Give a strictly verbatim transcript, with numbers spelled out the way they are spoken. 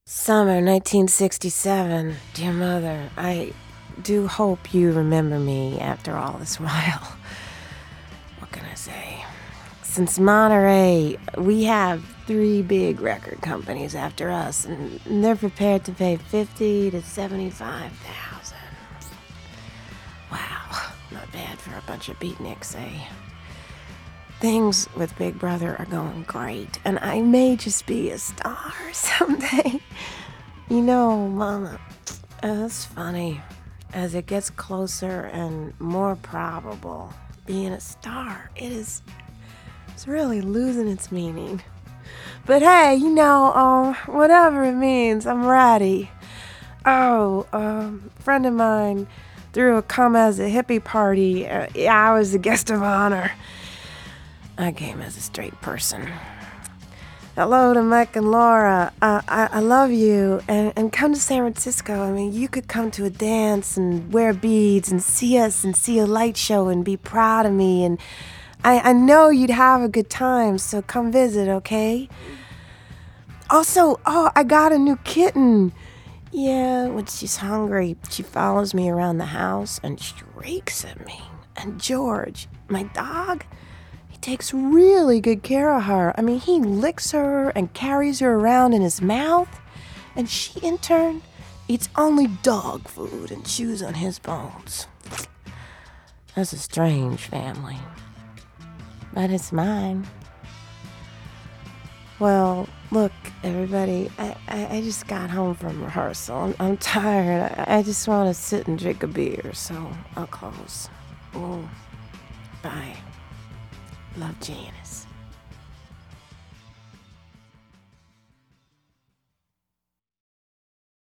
Summer nineteen sixty-seven. Dear Mother, I do hope you remember me after all this while. What can I say? Since Monterey, we have three big record companies after us, and they're prepared to pay fifty to seventy-five thousand. Wow, not bad for a bunch of beatniks, eh? Things with Big Brother are going great, and I may just be a star someday. You know, Mama, it's funny. As it gets closer and more probable, being a star, it is it's really losing its meaning. But hey, you know, um, whatever it means, I'm ready. Oh, um, a friend of mine threw a come as a hippie party. Uh, yeah, I was the guest of honor. I came as a straight person. Hello to Mike and Laura. Uh, I, I love you. And, and come to San Francisco. I mean, you could come to a dance and wear beads and see us and see a light show and be proud of me. And I, I know you'd have a good time, so come visit, okay? Also, oh, I got a new kitten. Yeah, when she's hungry, she follows me around the house and shrieks at me. And George, my dog, takes really good care of her. I mean, he licks her and carries her around in his mouth, and she, in turn, eats only dog food and chews on his bones. That's a strange family, but it's mine. Well, look, everybody, I, I, I just got home from rehearsal. I'm, I'm tired. I, I just want to sit and drink a beer, so I'll close. Oh, bye. Love, Janice.